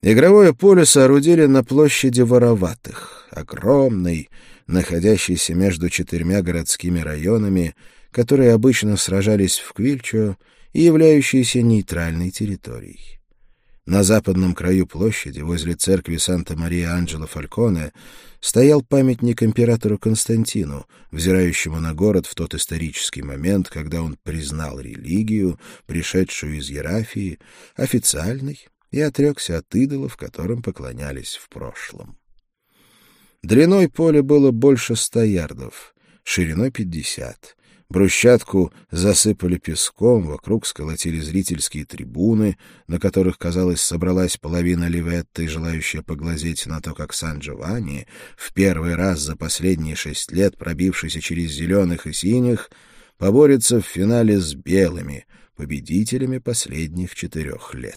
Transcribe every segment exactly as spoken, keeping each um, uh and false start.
Игровое поле соорудили на площади Вороватых, огромной, находящейся между четырьмя городскими районами, которые обычно сражались в Квильчо и являющейся нейтральной территорией. На западном краю площади, возле церкви Санта-Мария-Анджело-Фальконе, стоял памятник императору Константину, взирающему на город в тот исторический момент, когда он признал религию, пришедшую из Ерафии, официальной, и отрекся от идолов, которым поклонялись в прошлом. Длиной поля было больше ста ярдов, шириной пятьдесят. Брусчатку засыпали песком, вокруг сколотили зрительские трибуны, на которых, казалось, собралась половина Ливетты, желающая поглазеть на то, как Сан-Джованни, в первый раз за последние шесть лет пробившийся через зеленых и синих, поборется в финале с белыми, победителями последних четырех лет.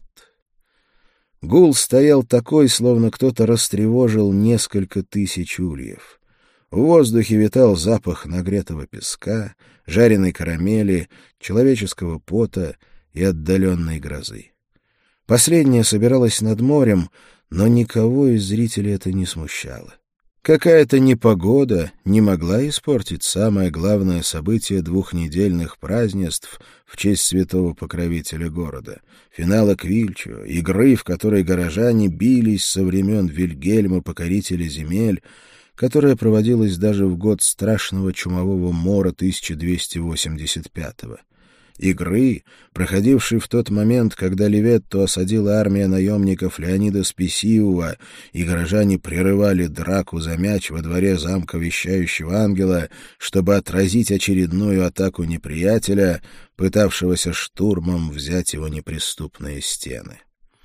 Гул стоял такой, словно кто-то растревожил несколько тысяч ульев. В воздухе витал запах нагретого песка, жареной карамели, человеческого пота и отдаленной грозы. Последняя собиралась над морем, но никого из зрителей это не смущало. Какая-то непогода не могла испортить самое главное событие двухнедельных празднеств в честь святого покровителя города — финала Квильчо, игры, в которой горожане бились со времен Вильгельма, покорителя земель, которая проводилась даже в год страшного чумового мора тысяча двести восемьдесят пятого. Игры, проходившей в тот момент, когда Ливетту осадила армия наемников Леонида Спесиува, и горожане прерывали драку за мяч во дворе замка Вещающего Ангела, чтобы отразить очередную атаку неприятеля, пытавшегося штурмом взять его неприступные стены.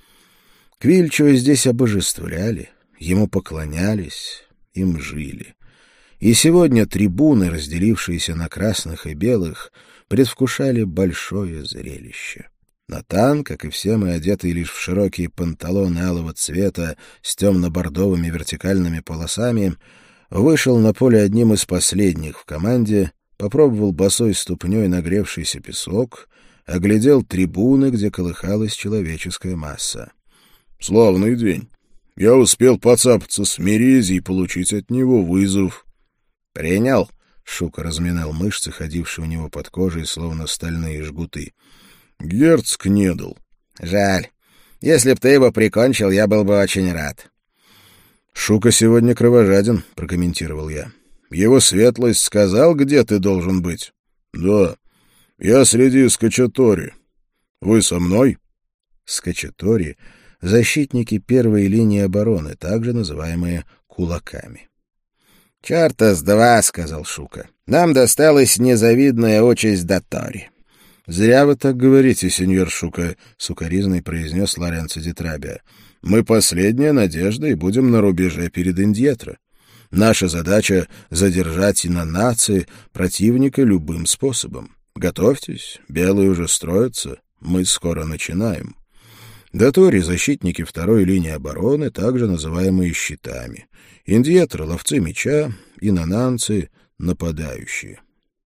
Квильчо здесь обожествляли, ему поклонялись, им жили. И сегодня трибуны, разделившиеся на красных и белых, предвкушали большое зрелище. Натан, как и все мы, одетый лишь в широкие панталоны алого цвета с темно-бордовыми вертикальными полосами, вышел на поле одним из последних в команде, попробовал босой ступней нагревшийся песок, оглядел трибуны, где колыхалась человеческая масса. — Славный день. Я успел поцапаться с Мерези и получить от него вызов. — Принял? — Шука разминал мышцы, ходившие у него под кожей, словно стальные жгуты. — Герцог не дал. — Жаль. Если б ты его прикончил, я был бы очень рад. — Шука сегодня кровожаден, — прокомментировал я. — Его светлость сказал, где ты должен быть? — Да. Я среди скачатори. Вы со мной? Скачатори — защитники первой линии обороны, также называемые кулаками. — Чёрта с два, — сказал Шука. — Нам досталась незавидная участь Дотори. — Зря вы так говорите, сеньор Шука, — сукаризной произнес Лоренцо ди Трабиа. — Мы последняя надежда и будем на рубеже перед Индьетро. Наша задача — задержать и на нации противника любым способом. Готовьтесь, белые уже строятся, мы скоро начинаем. Дотори — защитники второй линии обороны, также называемые щитами. Индьетро — ловцы меча, и нананцы — нападающие.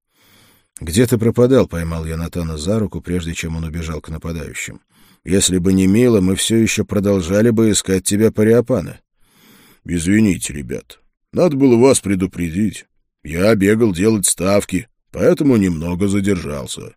— Где ты пропадал? — поймал я Натана за руку, прежде чем он убежал к нападающим. — Если бы не Мила, мы все еще продолжали бы искать тебя по Риопано. — Извините, ребят, надо было вас предупредить. Я бегал делать ставки, поэтому немного задержался.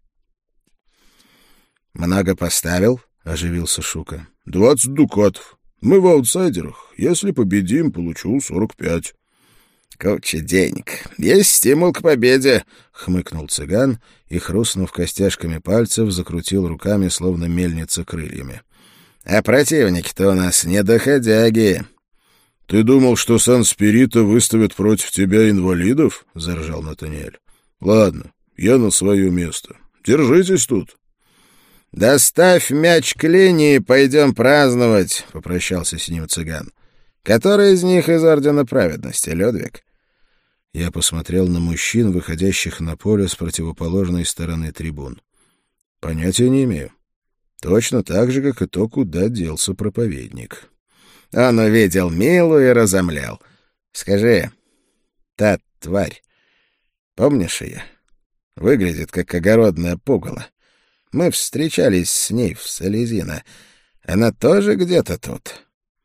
— Много поставил? — оживился Шука. — Двадцать дукатов. Мы в аутсайдерах. Если победим, получу сорок пять. — Куча денег. Есть стимул к победе, — хмыкнул цыган и, хрустнув костяшками пальцев, закрутил руками, словно мельница крыльями. — А противники-то у нас не доходяги. — Ты думал, что Сан-Спирито выставит против тебя инвалидов? — заржал Натаниэль. — Ладно, я на свое место. Держитесь тут. — Доставь мяч к линии, пойдем праздновать, — попрощался с ним цыган. — Который из них из Ордена Праведности, Людвиг? Я посмотрел на мужчин, выходящих на поле с противоположной стороны трибун. Понятия не имею. Точно так же, как и то, куда делся проповедник. Он увидел Милу и разомлял. Скажи, та тварь, помнишь ее? Выглядит, как огородная пугало. Мы встречались с ней в Салезино. Она тоже где-то тут?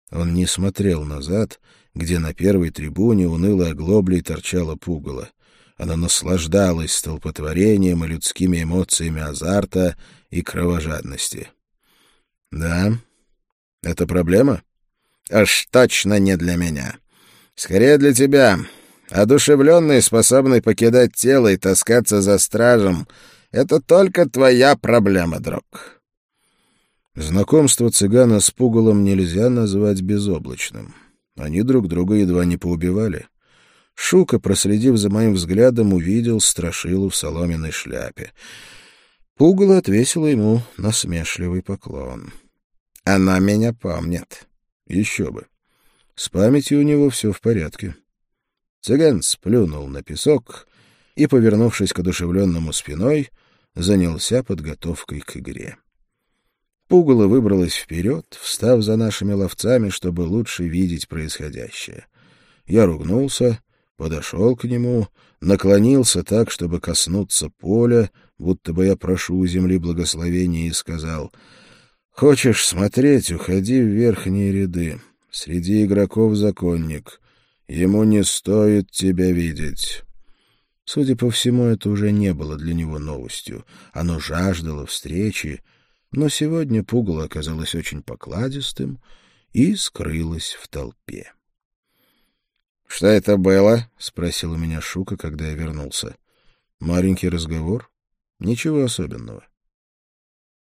Он не смотрел назад, где на первой трибуне унылой оглоблей торчало пугало. Она наслаждалась столпотворением и людскими эмоциями азарта и кровожадности. «Да? Это проблема?» «Аж точно не для меня. Скорее для тебя. Одушевленный, способный покидать тело и таскаться за стражем — это только твоя проблема, друг». Знакомство цыгана с пугалом нельзя назвать безоблачным. Они друг друга едва не поубивали. Шука, проследив за моим взглядом, увидел страшилу в соломенной шляпе. Пугало отвесило ему насмешливый поклон. «Она меня помнит». «Еще бы. С памятью у него все в порядке». Цыган сплюнул на песок и, повернувшись к одушевленному спиной, занялся подготовкой к игре. Пугало выбралось вперед, встав за нашими ловцами, чтобы лучше видеть происходящее. Я ругнулся, подошел к нему, наклонился так, чтобы коснуться поля, будто бы я прошу у земли благословения, и сказал: «Хочешь смотреть, уходи в верхние ряды. Среди игроков законник. Ему не стоит тебя видеть». Судя по всему, это уже не было для него новостью. Оно жаждало встречи, но сегодня пугало оказалось очень покладистым и скрылось в толпе. «Что это было?» — спросил у меня Шука, когда я вернулся. «Маленький разговор. Ничего особенного.